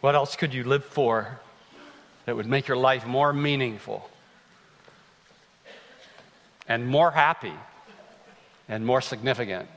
What else could you live for that would make your life more meaningful and more happy and more significant?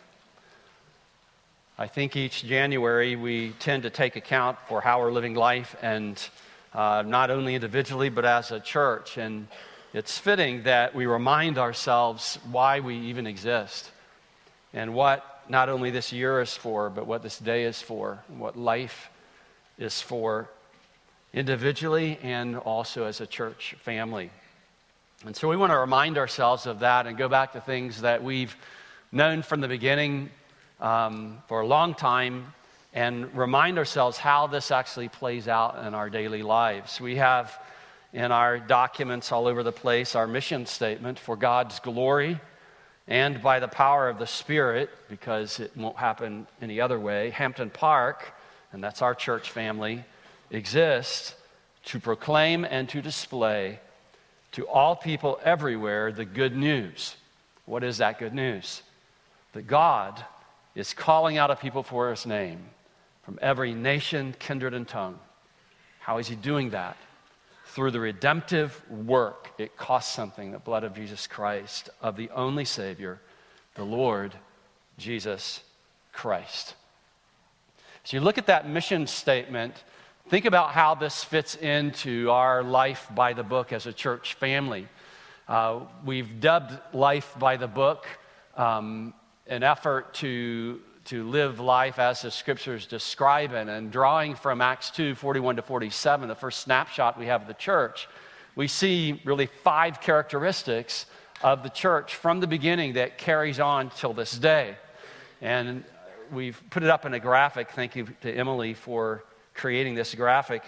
I think each January we tend to take account for how we're living life, and not only individually but as a church. And it's fitting that we remind ourselves why we even exist and what not only this year is for, but what this day is for, and what life is for individually and also as a church family. And so we want to remind ourselves of that and go back to things that we've known from the beginning for a long time, and remind ourselves how this actually plays out in our daily lives. We have in our documents all over the place our mission statement: for God's glory and by the power of the Spirit, because it won't happen any other way, Hampton Park, and that's our church family, exists to proclaim and to display to all people everywhere the good news. What is that good news? That God is calling out a people for His name from every nation, kindred, and tongue. How is He doing that? Through the redemptive work. It costs something, the blood of Jesus Christ, of the only Savior, the Lord Jesus Christ. So you look at that mission statement, think about how this fits into our life by the book as a church family. We've dubbed life by the book an effort to live life as the Scriptures describe it. And drawing from Acts 2, 41 to 47, the first snapshot we have of the church, we see really 5 characteristics of the church from the beginning that carries on till this day. And we've put it up in a graphic. Thank you to Emily for creating this graphic.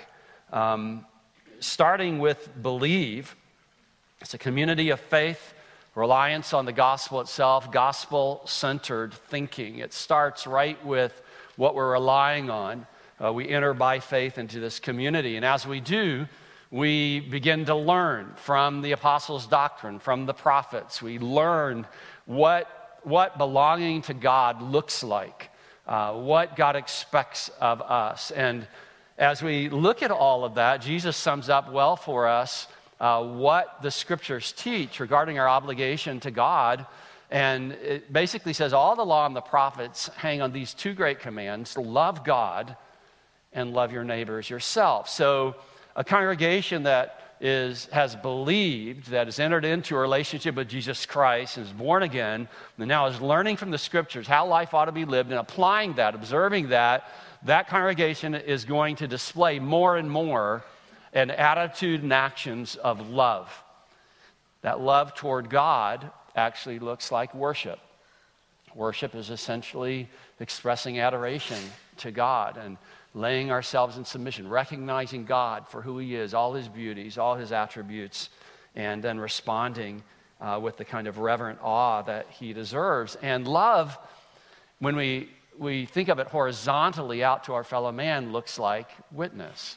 Starting with believe. It's a community of faith, reliance on the gospel itself, gospel-centered thinking. It starts right with what we're relying on. We enter by faith into this community. And as we do, we begin to learn from the apostles' doctrine, from the prophets. We learn what belonging to God looks like, what God expects of us. And as we look at all of that, Jesus sums up well for us what the Scriptures teach regarding our obligation to God. And it basically says all the law and the prophets hang on these 2 great commands: love God and love your neighbors yourself. So a congregation that has believed, that has entered into a relationship with Jesus Christ, is born again, and now is learning from the Scriptures how life ought to be lived and applying that, observing that, that congregation is going to display more and more an attitude and actions of love. That love toward God actually looks like worship. Worship is essentially expressing adoration to God and laying ourselves in submission, recognizing God for who He is, all His beauties, all His attributes, and then responding with the kind of reverent awe that He deserves. And love, when we think of it horizontally out to our fellow man, looks like witness.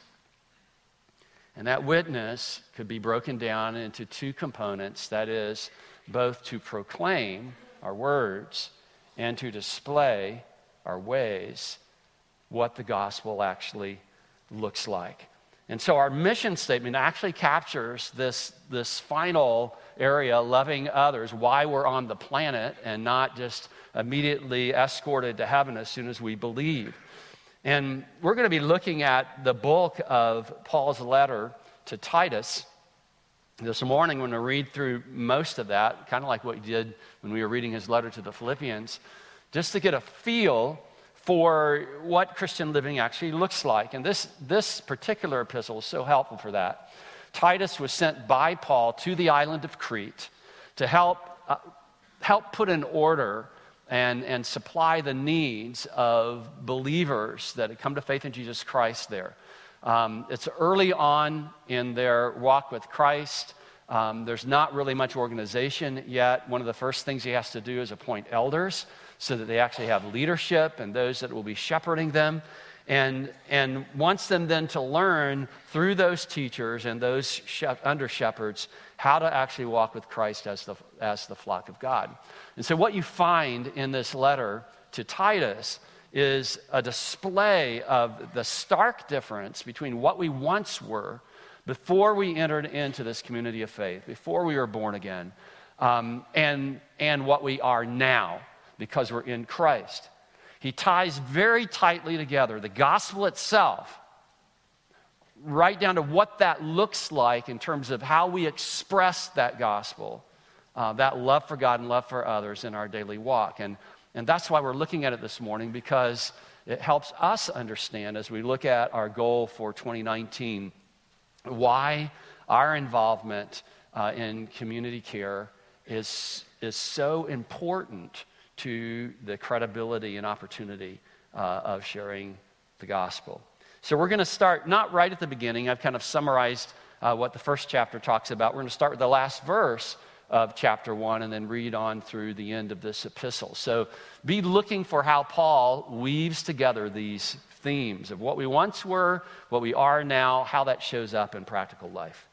And that witness could be broken down into 2 components. That is, both to proclaim our words and to display our ways what the gospel actually looks like. And so our mission statement actually captures this final area, loving others, why we're on the planet and not just immediately escorted to heaven as soon as we believe. And we're going to be looking at the bulk of Paul's letter to Titus this morning. When we read through most of that, kind of like what we did when we were reading his letter to the Philippians, just to get a feel for what Christian living actually looks like. And this particular epistle is so helpful for that. Titus was sent by Paul to the island of Crete to help put in order and supply the needs of believers that had come to faith in Jesus Christ there. It's early on in their walk with Christ. There's not really much organization yet. One of the first things he has to do is appoint elders so that they actually have leadership and those that will be shepherding them. And wants them then to learn through those teachers and those under shepherds how to actually walk with Christ as the flock of God. And so what you find in this letter to Titus is a display of the stark difference between what we once were before we entered into this community of faith, before we were born again, and what we are now because we're in Christ. He ties very tightly together the gospel itself, right down to what that looks like in terms of how we express that gospel, that love for God and love for others in our daily walk. And that's why we're looking at it this morning, because it helps us understand as we look at our goal for 2019, why our involvement in community care is so important to the credibility and opportunity of sharing the gospel. So we're going to start not right at the beginning. I've kind of summarized what the first chapter talks about. We're going to start with the last verse of chapter 1 and then read on through the end of this epistle. So be looking for how Paul weaves together these themes of what we once were, what we are now, how that shows up in practical life.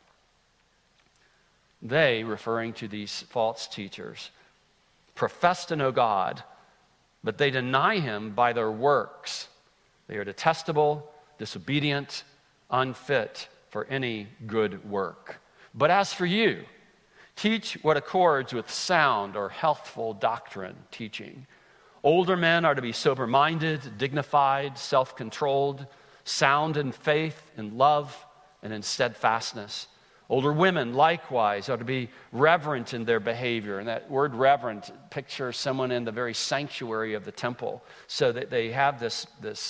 They, referring to these false teachers, profess to know God, but they deny him by their works. They are detestable, disobedient, unfit for any good work. But as for you, teach what accords with sound or healthful doctrine teaching. Older men are to be sober-minded, dignified, self-controlled, sound in faith, in love, and in steadfastness. Older women, likewise, are to be reverent in their behavior. And that word reverent pictures someone in the very sanctuary of the temple, so that they have this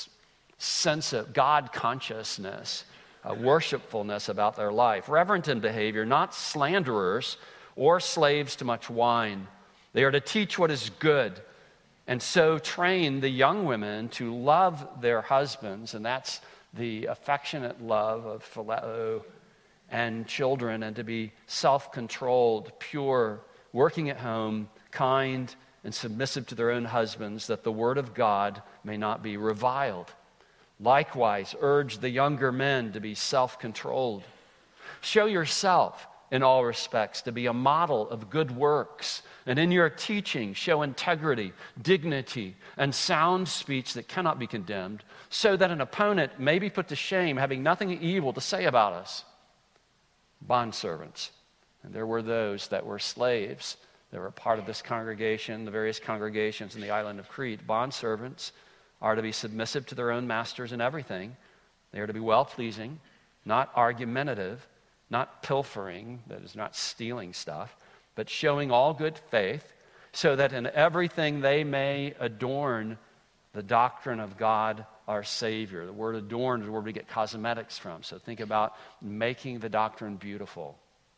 sense of God consciousness, worshipfulness about their life. Reverent in behavior, not slanderers or slaves to much wine. They are to teach what is good, and so train the young women to love their husbands, and that's the affectionate love of phileo, and children, and to be self-controlled, pure, working at home, kind, and submissive to their own husbands, that the word of God may not be reviled. Likewise, urge the younger men to be self-controlled. Show yourself in all respects to be a model of good works, and in your teaching show integrity, dignity, and sound speech that cannot be condemned, so that an opponent may be put to shame, having nothing evil to say about us. Bondservants. And there were those that were slaves. They were part of this congregation, the various congregations in the island of Crete. Bondservants are to be submissive to their own masters in everything. They are to be well-pleasing, not argumentative, not pilfering, that is, not stealing stuff, but showing all good faith, so that in everything they may adorn the doctrine of God our Savior. The word adorn is where we get cosmetics from. So think about making the doctrine beautiful.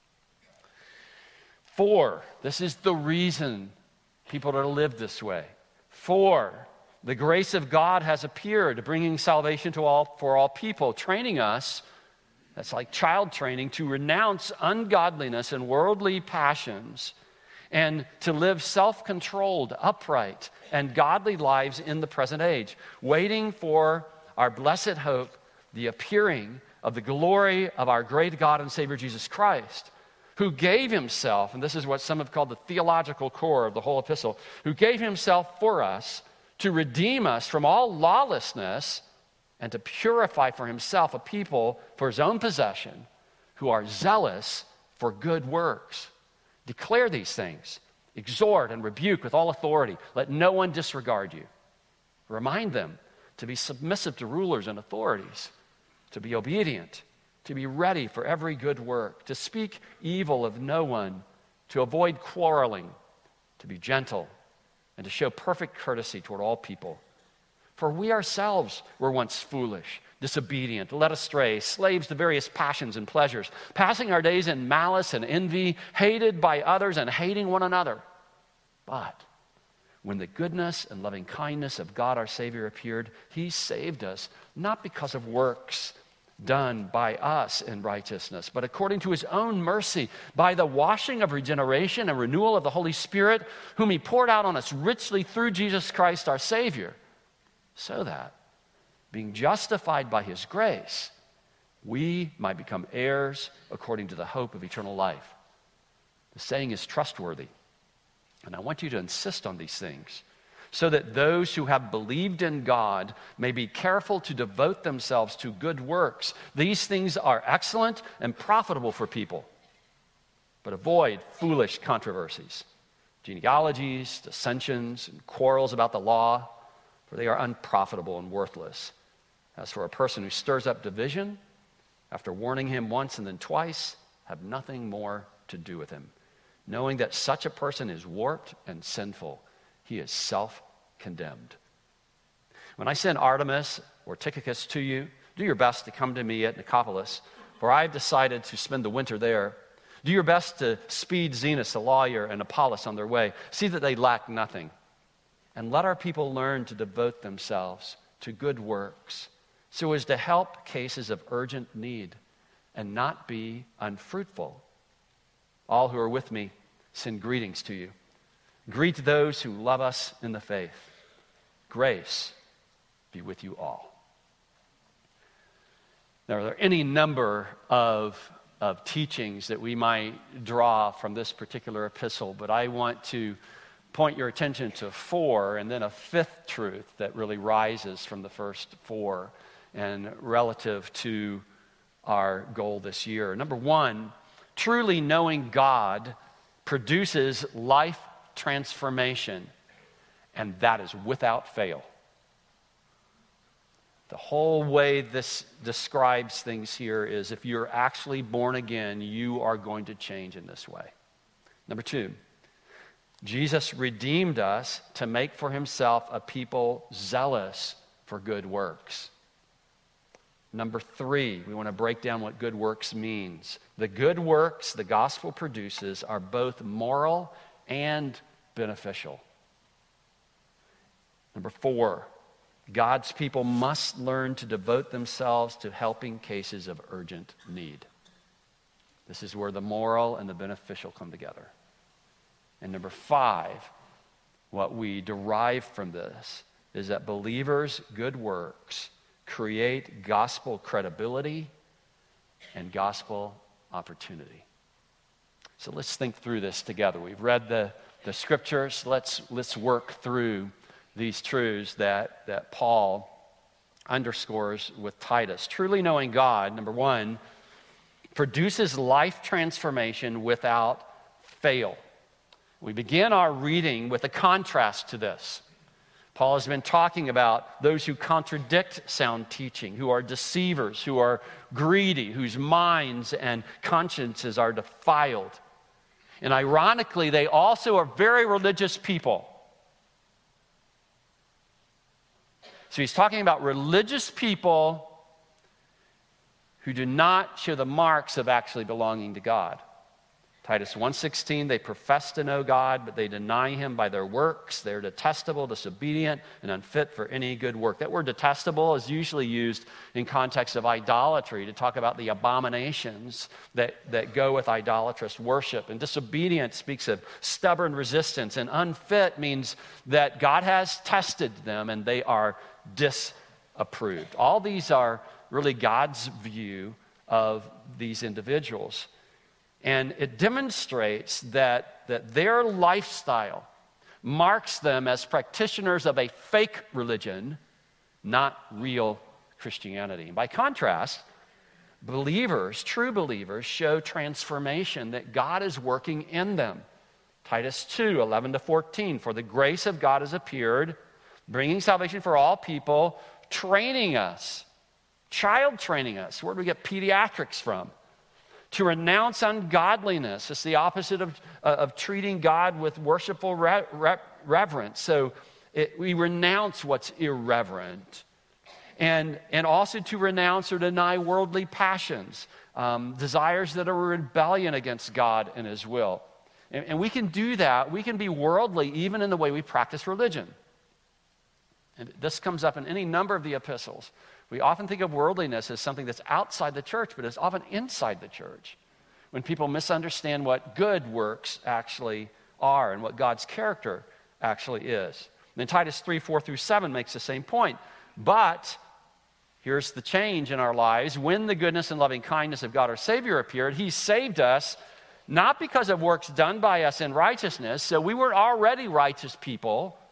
4, this is the reason people are to live this way. 4, the grace of God has appeared, bringing salvation to for all people, training us, that's like child training, to renounce ungodliness and worldly passions, and to live self-controlled, upright, and godly lives in the present age, waiting for our blessed hope, the appearing of the glory of our great God and Savior Jesus Christ, who gave himself, and this is what some have called the theological core of the whole epistle, who gave himself for us to redeem us from all lawlessness and to purify for himself a people for his own possession who are zealous for good works. Declare these things, exhort and rebuke with all authority. Let no one disregard you. Remind them to be submissive to rulers and authorities, to be obedient, to be ready for every good work, to speak evil of no one, to avoid quarreling, to be gentle, and to show perfect courtesy toward all people. For we ourselves were once foolish, disobedient, led astray, slaves to various passions and pleasures, passing our days in malice and envy, hated by others and hating one another. But when the goodness and loving kindness of God our Savior appeared, he saved us, not because of works done by us in righteousness, but according to his own mercy, by the washing of regeneration and renewal of the Holy Spirit, whom he poured out on us richly through Jesus Christ our Savior, so that, being justified by his grace, we might become heirs according to the hope of eternal life. The saying is trustworthy, and I want you to insist on these things. so that those who have believed in God may be careful to devote themselves to good works. These things are excellent and profitable for people. But avoid foolish controversies, genealogies, dissensions, and quarrels about the law, for they are unprofitable and worthless. As for a person who stirs up division, after warning him once and then twice, have nothing more to do with him, knowing that such a person is warped and sinful. He is self-condemned. When I send Artemas or Tychicus to you, do your best to come to me at Nicopolis, for I have decided to spend the winter there. Do your best to speed Zenas, the lawyer, and Apollos on their way. See that they lack nothing. And let our people learn to devote themselves to good works, so as to help cases of urgent need and not be unfruitful. All who are with me send greetings to you. Greet those who love us in the faith. Grace be with you all. Now, are there any number of teachings that we might draw from this particular epistle, but I want to point your attention to 4 and then a 5th truth that really rises from the first 4 and relative to our goal this year. Number 1, truly knowing God produces life transformation, and that is without fail. The whole way this describes things here is if you're actually born again, you are going to change in this way. Number 2, Jesus redeemed us to make for himself a people zealous for good works. Number 3, we want to break down what good works means. The good works the gospel produces are both moral and beneficial. Number 4, God's people must learn to devote themselves to helping cases of urgent need. This is where the moral and the beneficial come together. And number 5, what we derive from this is that believers' good works create gospel credibility and gospel opportunity. So let's think through this together. We've read the scriptures. Let's work through these truths that Paul underscores with Titus. Truly knowing God, number 1, produces life transformation without fail. We begin our reading with a contrast to this. Paul has been talking about those who contradict sound teaching, who are deceivers, who are greedy, whose minds and consciences are defiled. And ironically, they also are very religious people. So he's talking about religious people who do not show the marks of actually belonging to God. Titus 1:16, they profess to know God, but they deny him by their works. They're detestable, disobedient, and unfit for any good work. That word detestable is usually used in context of idolatry to talk about the abominations that go with idolatrous worship. And disobedient speaks of stubborn resistance. And unfit means that God has tested them and they are disapproved. All these are really God's view of these individuals. And it demonstrates that their lifestyle marks them as practitioners of a fake religion, not real Christianity. And by contrast, believers, true believers, show transformation that God is working in them. Titus 2:11-14, for the grace of God has appeared, bringing salvation for all people, training us, child training us. Where do we get pediatrics from? To renounce ungodliness. It's the opposite of treating God with worshipful reverence. So we renounce what's irreverent. And also to renounce or deny worldly passions, desires that are a rebellion against God and his will. And we can do that. We can be worldly even in the way we practice religion. And this comes up in any number of the epistles. We often think of worldliness as something that's outside the church, but it's often inside the church. When people misunderstand what good works actually are and what God's character actually is. And then Titus 3:4-7 makes the same point. But here's the change in our lives. When the goodness and loving kindness of God our Savior appeared, he saved us not because of works done by us in righteousness. So we were already righteous people,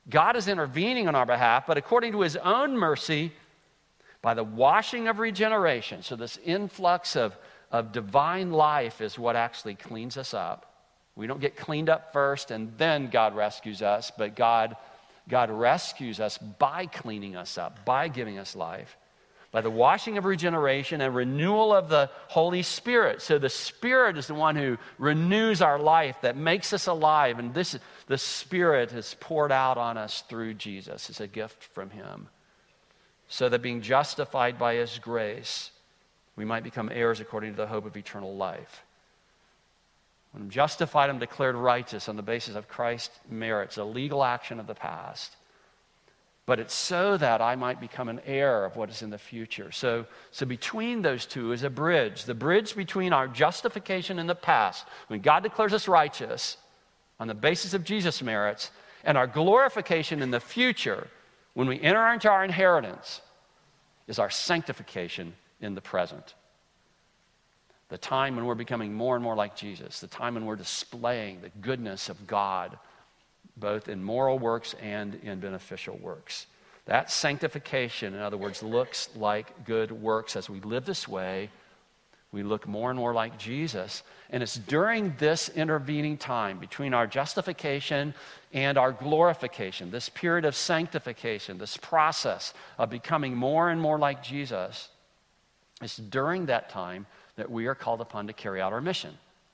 God is intervening on our behalf, but according to his own mercy, by the washing of regeneration. So this influx of divine life is what actually cleans us up. We don't get cleaned up first and then God rescues us, but God rescues us by cleaning us up, by giving us life, by the washing of regeneration and renewal of the Holy Spirit. So the Spirit is the one who renews our life, that makes us alive, and the Spirit is poured out on us through Jesus. It's a gift from him. So that being justified by his grace, we might become heirs according to the hope of eternal life. When I'm justified, I'm declared righteous on the basis of Christ's merits, a legal action of the past. But it's so that I might become an heir of what is in the future. So between those two is a bridge. The bridge between our justification in the past, when God declares us righteous on the basis of Jesus' merits, and our glorification in the future, when we enter into our inheritance, is our sanctification in the present. The time when we're becoming more and more like Jesus, the time when we're displaying the goodness of God, both in moral works and in beneficial works. That sanctification, in other words, looks like good works. As we live this way, we look more and more like Jesus. And it's during this intervening time between our justification and our glorification, this period of sanctification, this process of becoming more and more like Jesus, it's during that time that we are called upon to carry out our mission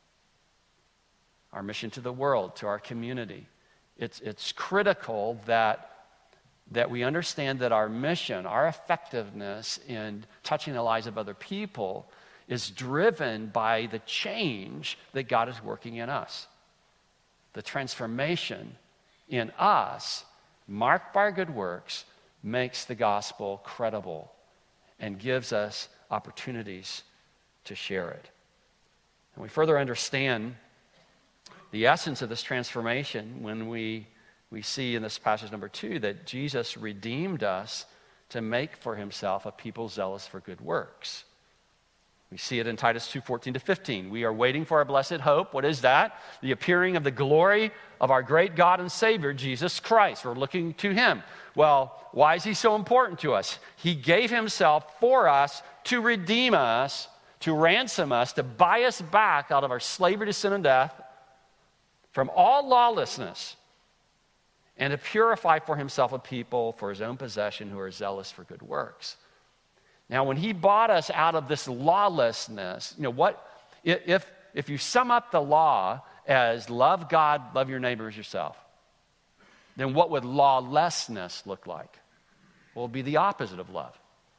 to the world, to our community. It's critical that we understand that our mission, our effectiveness in touching the lives of other people is driven by the change that God is working in us. The transformation in us, marked by our good works, makes the gospel credible and gives us opportunities to share it. And we further understand the essence of this transformation when we see in this passage number 2 that Jesus redeemed us to make for himself a people zealous for good works. We see it in Titus 2:14-15. We are waiting for our blessed hope. What is that? The appearing of the glory of our great God and Savior, Jesus Christ. We're looking to him. Well, why is he so important to us? He gave himself for us to redeem us, to ransom us, to buy us back out of our slavery to sin and death, from all lawlessness, and to purify for himself a people for his own possession who are zealous for good works. Now, when he bought us out of this lawlessness, what if you sum up the law as love God, love your neighbor as yourself, then what would lawlessness look like? Well, it would be the opposite of love.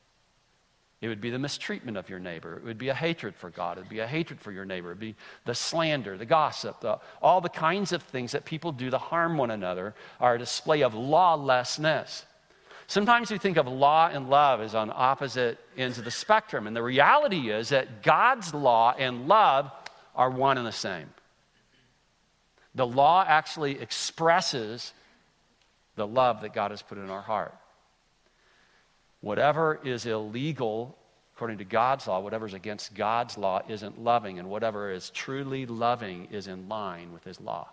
It would be the mistreatment of your neighbor. It would be a hatred for God. It would be a hatred for your neighbor. It would be the slander, the gossip, all the kinds of things that people do to harm one another are a display of lawlessness. Sometimes we think of law and love as on opposite ends of the spectrum, and the reality is that God's law and love are one and the same. The law actually expresses the love that God has put in our heart. Whatever is illegal according to God's law, whatever is against God's law isn't loving, and whatever is truly loving is in line with his law.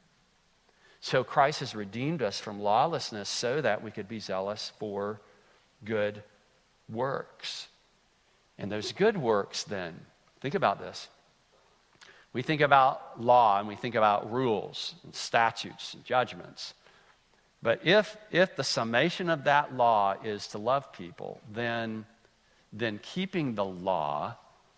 So Christ has redeemed us from lawlessness so that we could be zealous for good works. And those good works then, think about this. We think about law and we think about rules and statutes and judgments. But if the summation of that law is to love people, then keeping the law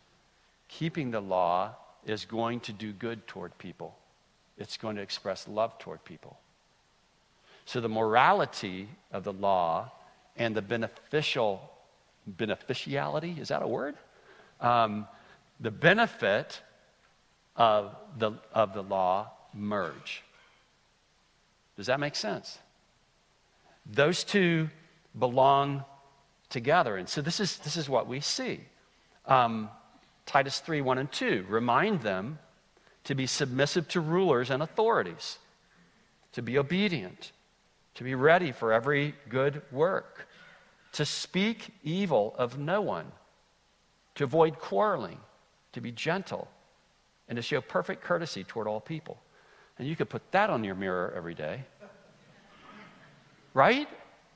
is going to do good toward people. It's going to express love toward people. So the morality of the law and the beneficiality, is that a word? The benefit of the law merge. Does that make sense? Those two belong together. And so this is what we see. Titus 3:1-2, remind them to be submissive to rulers and authorities, to be obedient, to be ready for every good work, to speak evil of no one, to avoid quarreling, to be gentle, and to show perfect courtesy toward all people. And you could put that on your mirror every day. right?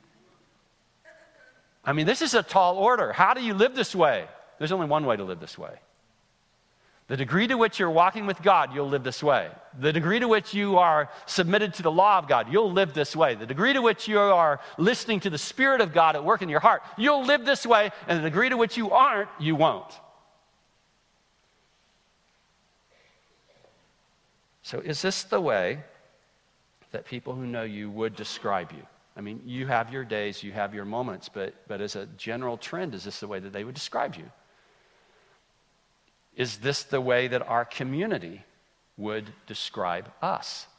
I mean, this is a tall order. How do you live this way? There's only one way to live this way. The degree to which you're walking with God, you'll live this way. The degree to which you are submitted to the law of God, you'll live this way. The degree to which you are listening to the Spirit of God at work in your heart, you'll live this way. And the degree to which you aren't, you won't. So is this the way that people who know you would describe you? I mean, you have your days, you have your moments, but as a general trend, is this the way that they would describe you? Is this the way that our community would describe us?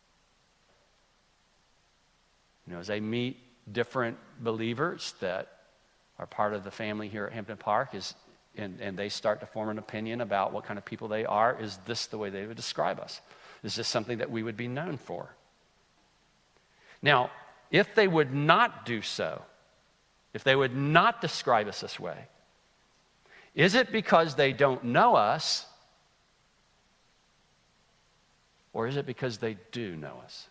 You know, as they meet different believers that are part of the family here at Hampton Park, and they start to form an opinion about what kind of people they are, is this the way they would describe us? Is this something that we would be known for? Now, if they would not do so, if they would not describe us this way, is it because they don't know us, or is it because they do know us?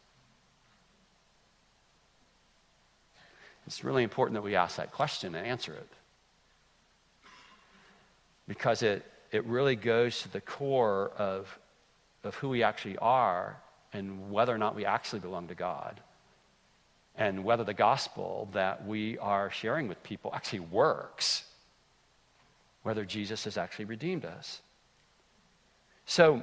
It's really important that we ask that question and answer it, because it really goes to the core of who we actually are and whether or not we actually belong to God, and whether the gospel that we are sharing with people actually works, whether Jesus has actually redeemed us. So,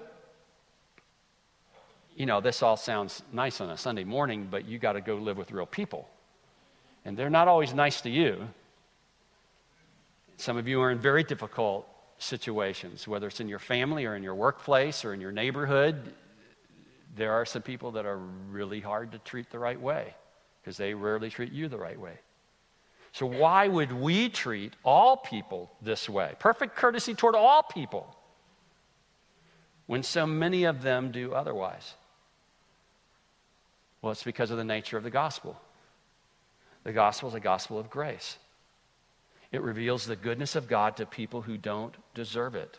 you know, this all sounds nice on a Sunday morning, but you got to go live with real people. And they're not always nice to you. Some of you are in very difficult situations, whether it's in your family or in your workplace or in your neighborhood. There are some people that are really hard to treat the right way because they rarely treat you the right way. So why would we treat all people this way? Perfect courtesy toward all people, when so many of them do otherwise? Well, it's because of the nature of the gospel. The gospel is a gospel of grace. It reveals the goodness of God to people who don't deserve it.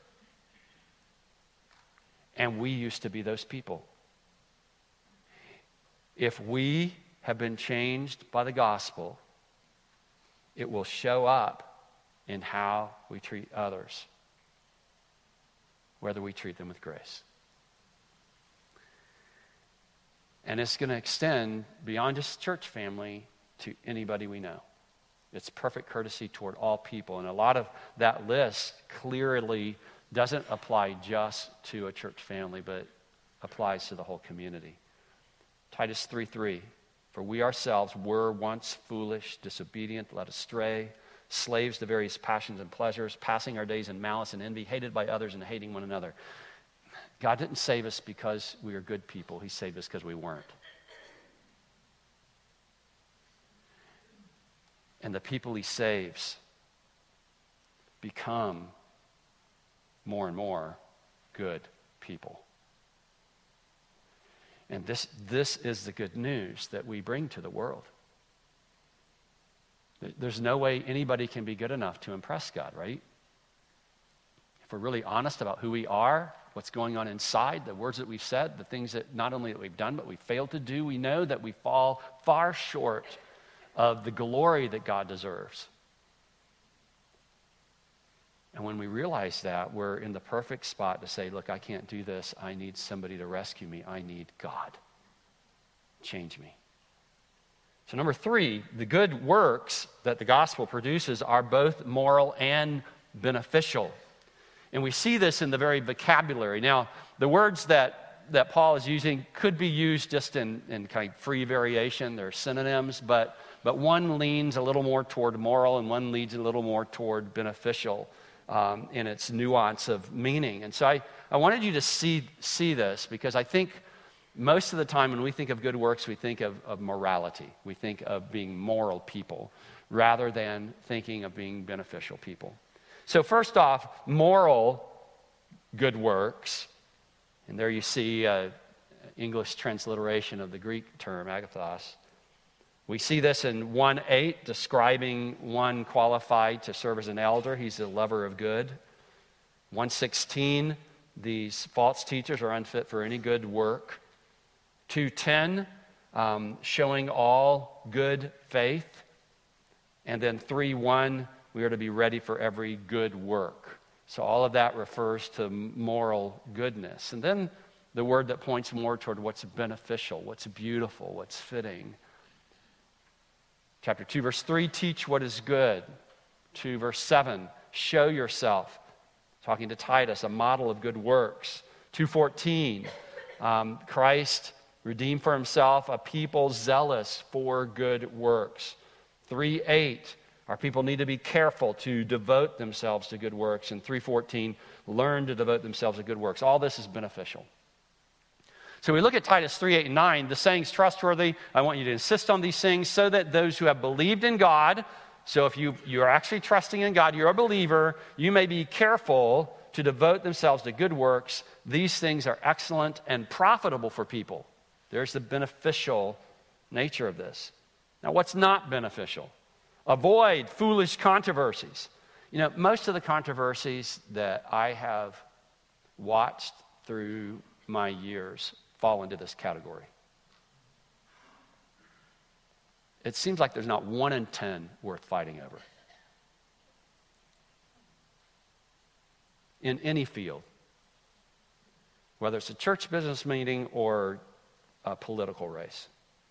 And we used to be those people. If we have been changed by the gospel, it will show up in how we treat others, whether we treat them with grace. And it's going to extend beyond just church family to anybody we know. It's perfect courtesy toward all people. And a lot of that list clearly doesn't apply just to a church family, but applies to the whole community. Titus 3:3. For we ourselves were once foolish, disobedient, led astray, slaves to various passions and pleasures, passing our days in malice and envy, hated by others and hating one another. God didn't save us because we are good people. He saved us because we weren't. And the people he saves become more and more good people. And this is the good news that we bring to the world. There's no way anybody can be good enough to impress God, right? If we're really honest about who we are, what's going on inside, the words that we've said, the things that not only that we've done, but we failed to do, we know that we fall far short of the glory that God deserves. And when we realize that, we're in the perfect spot to say, look, I can't do this. I need somebody to rescue me. I need God. Change me. So number 3, the good works that the gospel produces are both moral and beneficial. And we see this in the very vocabulary. Now, the words that Paul is using could be used just in kind of free variation. They're synonyms, but one leans a little more toward moral and one leans a little more toward beneficial in its nuance of meaning. And so I wanted you to see this, because I think most of the time when we think of good works, we think of morality. We think of being moral people rather than thinking of being beneficial people. So first off, moral good works. And there you see English transliteration of the Greek term, agathos. We see this in 1:8, describing one qualified to serve as an elder. He's a lover of good. 1:16, these false teachers are unfit for any good work. 2:10, showing all good faith. And then 3:1, we are to be ready for every good work. So all of that refers to moral goodness. And then the word that points more toward what's beneficial, what's beautiful, what's fitting. Chapter 2, verse 3, teach what is good. 2, verse 7, show yourself. Talking to Titus, a model of good works. 2:14, Christ redeemed for himself a people zealous for good works. 3:8, our people need to be careful to devote themselves to good works. And 3:14, learn to devote themselves to good works. All this is beneficial. So we look at Titus 3:8 and 9. The saying's trustworthy. I want you to insist on these things so that those who have believed in God, so if you're actually trusting in God, you're a believer, you may be careful to devote themselves to good works. These things are excellent and profitable for people. There's the beneficial nature of this. Now, what's not beneficial? Avoid foolish controversies. You know, most of the controversies that I have watched through my years fall into this category. It seems like there's not 1 in 10 worth fighting over. In any field, whether it's a church business meeting or a political race.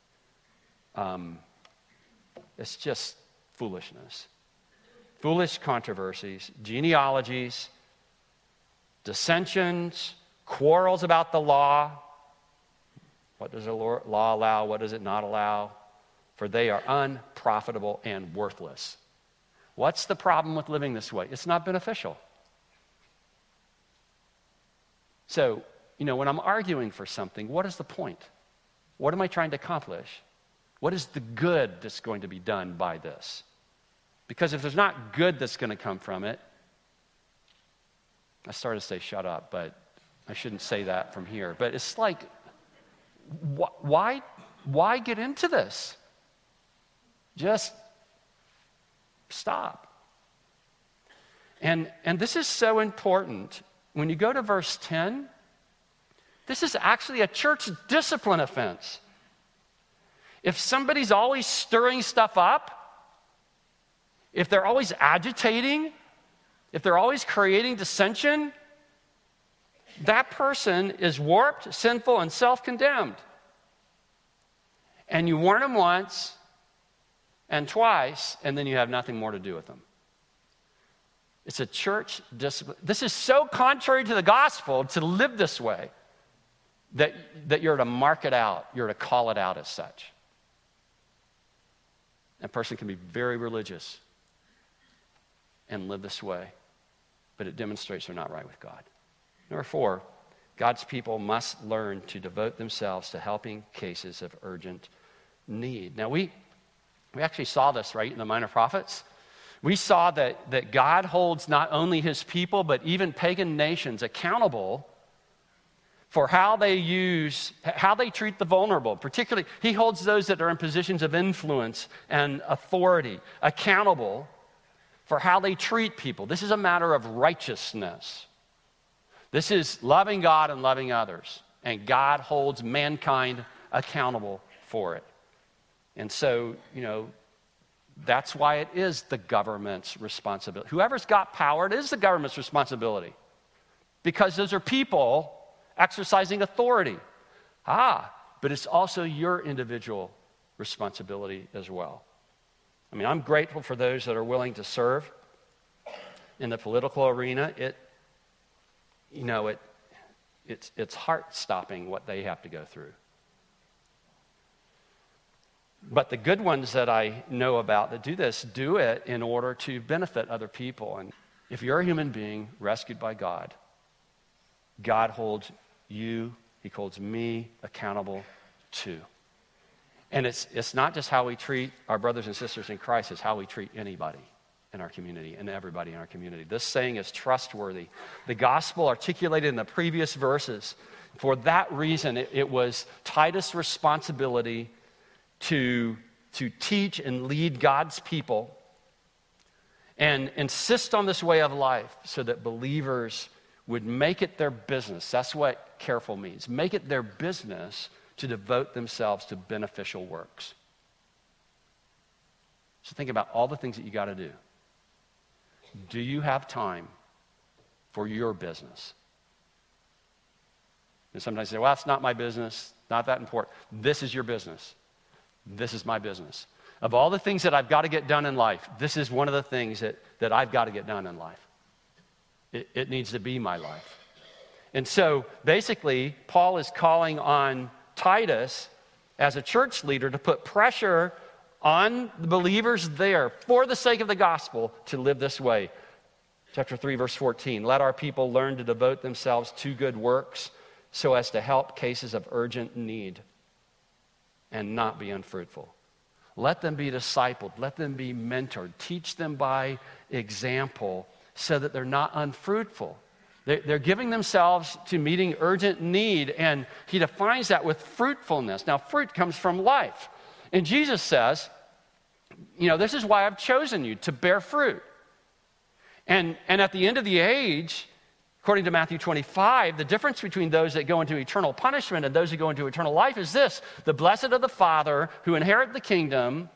It's just foolishness. Foolish controversies, genealogies, dissensions, quarrels about the law. What does the law allow? What does it not allow? For they are unprofitable and worthless. What's the problem with living this way? It's not beneficial. So, when I'm arguing for something, what is the point? What am I trying to accomplish? What is the good that's going to be done by this? Because if there's not good that's going to come from it, I started to say shut up, but I shouldn't say that from here. But it's like, why get into this? Just stop. And this is so important. When you go to verse 10, this is actually a church discipline offense. If somebody's always stirring stuff up, if they're always agitating, if they're always creating dissension, that person is warped, sinful, and self-condemned. And you warn them once and twice, and then you have nothing more to do with them. It's a church discipline. This is so contrary to the gospel to live this way that you're to mark it out. You're to call it out as such. A person can be very religious and live this way, but it demonstrates they're not right with God. Number 4, God's people must learn to devote themselves to helping cases of urgent need. Now, we actually saw this, right, in the Minor Prophets. We saw that God holds not only his people, but even pagan nations accountable for how they treat the vulnerable. Particularly, he holds those that are in positions of influence and authority accountable for how they treat people. This is a matter of righteousness. This is loving God and loving others. And God holds mankind accountable for it. And so, that's why it is the government's responsibility. Whoever's got power, it is the government's responsibility. Because those are people exercising authority. But it's also your individual responsibility as well. I mean, I'm grateful for those that are willing to serve in the political arena. It's heart-stopping what they have to go through. But the good ones that I know about that do this, do it in order to benefit other people. And if you're a human being rescued by God, God holds you, he holds me accountable too. And it's not just how we treat our brothers and sisters in Christ, it's how we treat anybody in our community and everybody in our community. This saying is trustworthy. The gospel articulated in the previous verses, for that reason, it was Titus' responsibility to teach and lead God's people and insist on this way of life so that believers would make it their business. That's what careful means. Make it their business to devote themselves to beneficial works. So think about all the things that you got to do. Do you have time for your business? And sometimes you say, well, that's not my business, not that important. This is your business. This is my business. Of all the things that I've got to get done in life, this is one of the things that I've got to get done in life. It needs to be my life. And so basically, Paul is calling on Titus as a church leader to put pressure on the believers there for the sake of the gospel to live this way. Chapter 3, verse 14, let our people learn to devote themselves to good works so as to help cases of urgent need and not be unfruitful. Let them be discipled. Let them be mentored. Teach them by example so that they're not unfruitful. They're giving themselves to meeting urgent need, and he defines that with fruitfulness. Now, fruit comes from life. And Jesus says, this is why I've chosen you, to bear fruit. And at the end of the age, according to Matthew 25, the difference between those that go into eternal punishment and those who go into eternal life is this: the blessed of the Father who inherit the kingdom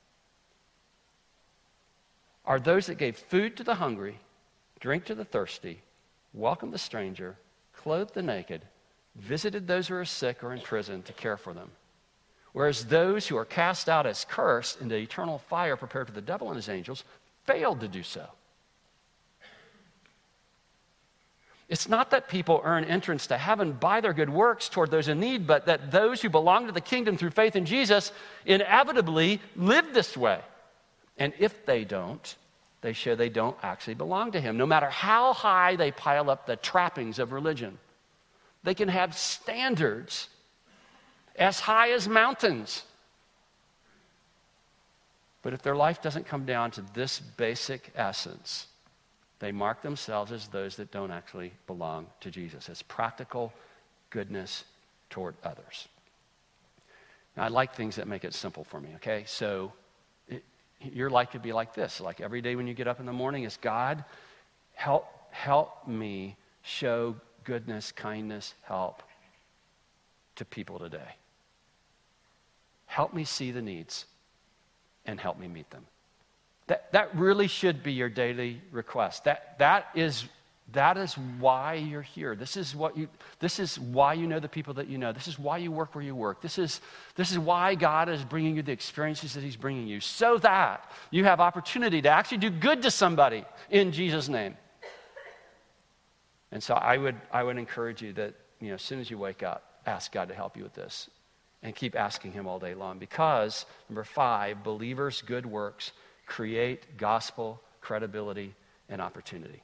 are those that gave food to the hungry, drink to the thirsty, welcomed the stranger, clothed the naked, visited those who are sick or in prison to care for them. Whereas those who are cast out as cursed into eternal fire prepared for the devil and his angels failed to do so. It's not that people earn entrance to heaven by their good works toward those in need, but that those who belong to the kingdom through faith in Jesus inevitably live this way. And if they don't, they show they don't actually belong to him, no matter how high they pile up the trappings of religion. They can have standards as high as mountains. But if their life doesn't come down to this basic essence, they mark themselves as those that don't actually belong to Jesus, as practical goodness toward others. Now, I like things that make it simple for me, okay? So your life could be like this. Like every day when you get up in the morning, is God, help me show goodness, kindness, help to people today. Help me see the needs and help me meet them. That really should be your daily request. That is why you're here. This is why you know the people that you know. This is why you work where you work. This is why God is bringing you the experiences that he's bringing you, so that you have opportunity to actually do good to somebody in Jesus' name. And so I would encourage you that, as soon as you wake up, ask God to help you with this and keep asking him all day long, because number 5, believers' good works create gospel credibility and opportunity.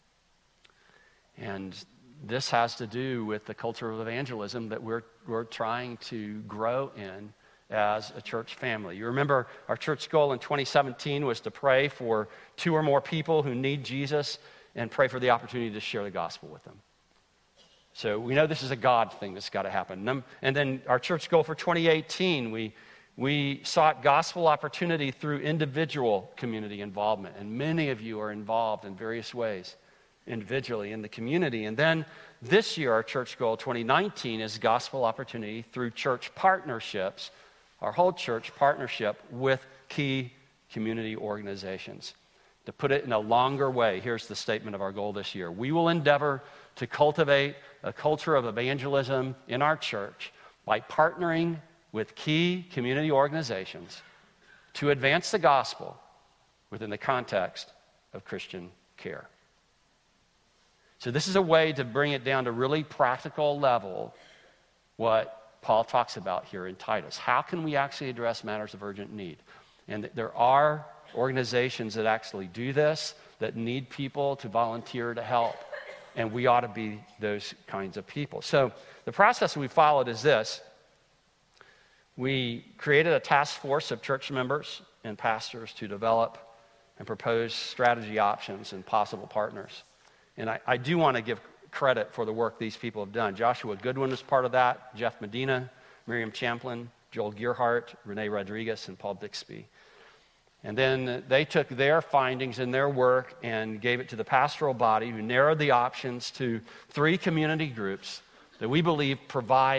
And this has to do with the culture of evangelism that we're trying to grow in as a church family. You remember our church goal in 2017 was to pray for 2 or more people who need Jesus and pray for the opportunity to share the gospel with them. So we know this is a God thing that's got to happen. And then our church goal for 2018, we sought gospel opportunity through individual community involvement. And many of you are involved in various ways individually in the community. And then this year, our church goal 2019 is gospel opportunity through church partnerships, our whole church partnership with key community organizations. To put it in a longer way, here's the statement of our goal this year. We will endeavor to cultivate a culture of evangelism in our church by partnering with key community organizations to advance the gospel within the context of Christian care. So this is a way to bring it down to really practical level what Paul talks about here in Titus. How can we actually address matters of urgent need? And there are organizations that actually do this, that need people to volunteer to help. And we ought to be those kinds of people. So the process we followed is this. We created a task force of church members and pastors to develop and propose strategy options and possible partners. And I do want to give credit for the work these people have done. Joshua Goodwin was part of that, Jeff Medina, Miriam Champlin, Joel Gearhart, Renee Rodriguez, and Paul Bixby. And then they took their findings and their work and gave it to the pastoral body, who narrowed the options to 3 community groups that we believe provide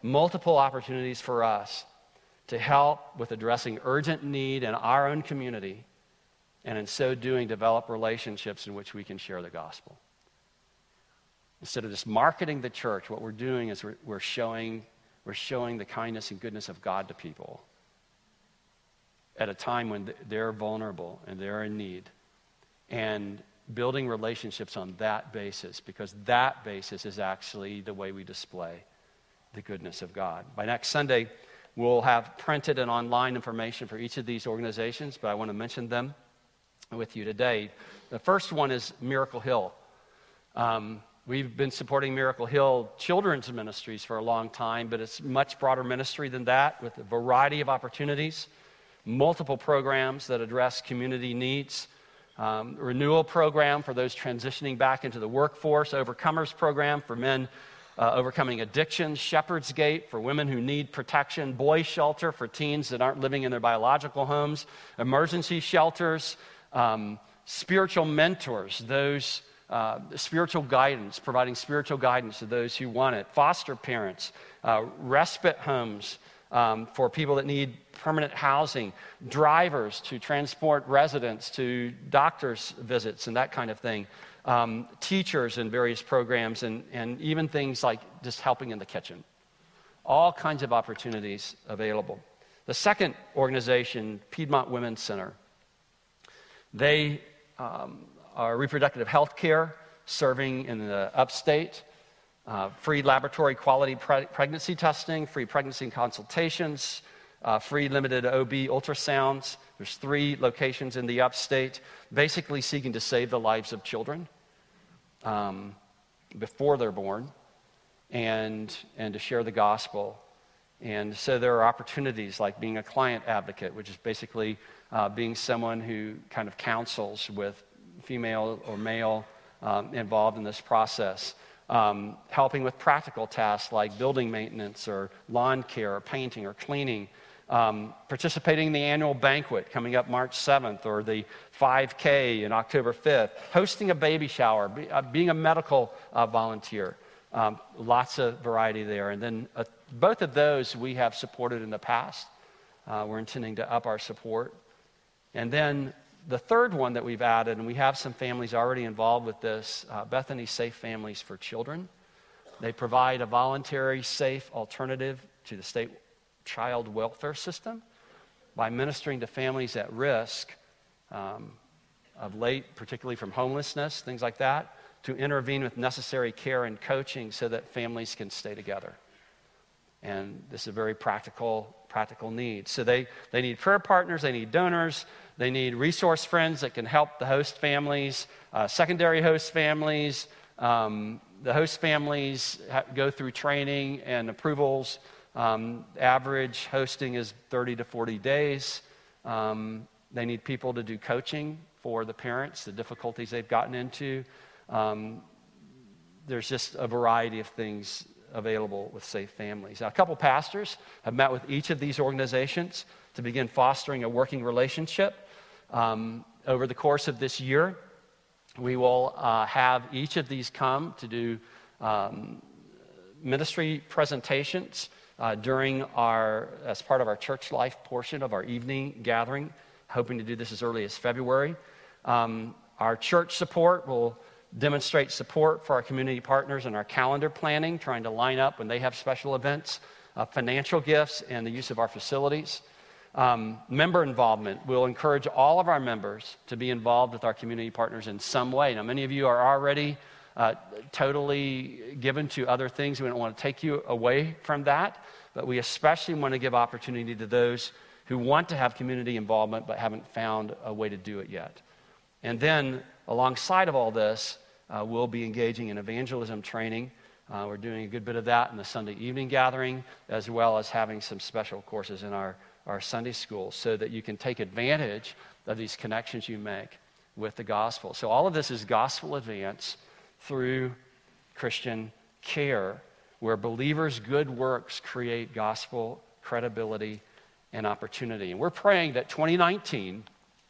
multiple opportunities for us to help with addressing urgent need in our own community, and in so doing, develop relationships in which we can share the gospel. Instead of just marketing the church, what we're doing is we're showing the kindness and goodness of God to people at a time when they're vulnerable and they're in need, and building relationships on that basis, because that basis is actually the way we display the goodness of God. By next Sunday, we'll have printed and online information for each of these organizations, but I want to mention them with you today. The first one is Miracle Hill. We've been supporting Miracle Hill Children's Ministries for a long time, but it's a much broader ministry than that, with a variety of opportunities, multiple programs that address community needs, renewal program for those transitioning back into the workforce, Overcomers program for men overcoming addiction, Shepherd's Gate for women who need protection, Boy Shelter for teens that aren't living in their biological homes, emergency shelters, spiritual mentors, those spiritual guidance, providing spiritual guidance to those who want it, foster parents, respite homes for people that need permanent housing, drivers to transport residents to doctor's visits and that kind of thing, teachers in various programs, and even things like just helping in the kitchen. All kinds of opportunities available. The second organization, Piedmont Women's Center, they are reproductive health care, serving in the upstate, free laboratory quality pregnancy testing, free pregnancy consultations, free limited OB ultrasounds. There's 3 locations in the upstate, basically seeking to save the lives of children before they're born, and to share the gospel. And so there are opportunities like being a client advocate, which is basically being someone who kind of counsels with female or male involved in this process. Helping with practical tasks like building maintenance or lawn care or painting or cleaning. Participating in the annual banquet coming up March 7th, or the 5K in October 5th. Hosting a baby shower, being a medical volunteer. Lots of variety there. And then both of those we have supported in the past. We're intending to up our support. And then the third one that we've added, and we have some families already involved with this, Bethany Safe Families for Children. They provide a voluntary, safe alternative to the state child welfare system by ministering to families at risk of late, particularly from homelessness, things like that, to intervene with necessary care and coaching so that families can stay together. And this is a very practical need. So they need prayer partners, they need donors, they need resource friends that can help the host families, secondary host families. The host families go through training and approvals. Average hosting is 30 to 40 days. They need people to do coaching for the parents, the difficulties they've gotten into. There's just a variety of things available with Safe Families. Now, a couple pastors have met with each of these organizations to begin fostering a working relationship. Over the course of this year, we will have each of these come to do ministry presentations as part of our church life portion of our evening gathering, hoping to do this as early as February. Our church support will demonstrate support for our community partners in our calendar planning, trying to line up when they have special events, financial gifts, and the use of our facilities. Member involvement. We'll encourage all of our members to be involved with our community partners in some way. Now, many of you are already totally given to other things. We don't want to take you away from that, but we especially want to give opportunity to those who want to have community involvement but haven't found a way to do it yet. And then, alongside of all this, we'll be engaging in evangelism training. We're doing a good bit of that in the Sunday evening gathering, as well as having some special courses in our Sunday school so that you can take advantage of these connections you make with the gospel. So all of this is gospel advance through Christian care, where believers' good works create gospel credibility and opportunity. And we're praying that 2019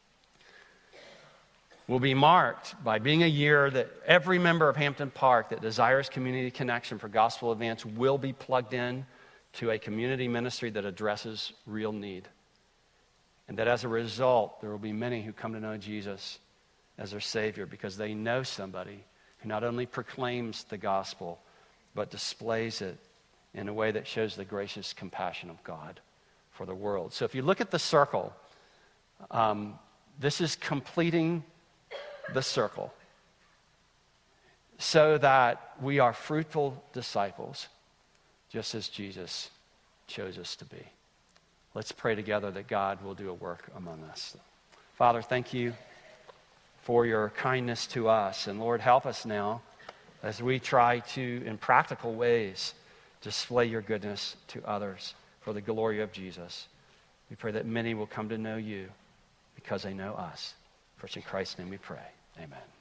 will be marked by being a year that every member of Hampton Park that desires community connection for gospel advance will be plugged in to a community ministry that addresses real need. And that as a result, there will be many who come to know Jesus as their Savior because they know somebody who not only proclaims the gospel, but displays it in a way that shows the gracious compassion of God for the world. So if you look at the circle, this is completing the circle so that we are fruitful disciples, just as Jesus chose us to be. Let's pray together that God will do a work among us. Father, thank you for your kindness to us. And Lord, help us now as we try to, in practical ways, display your goodness to others for the glory of Jesus. We pray that many will come to know you because they know us. For in Christ's name we pray. Amen.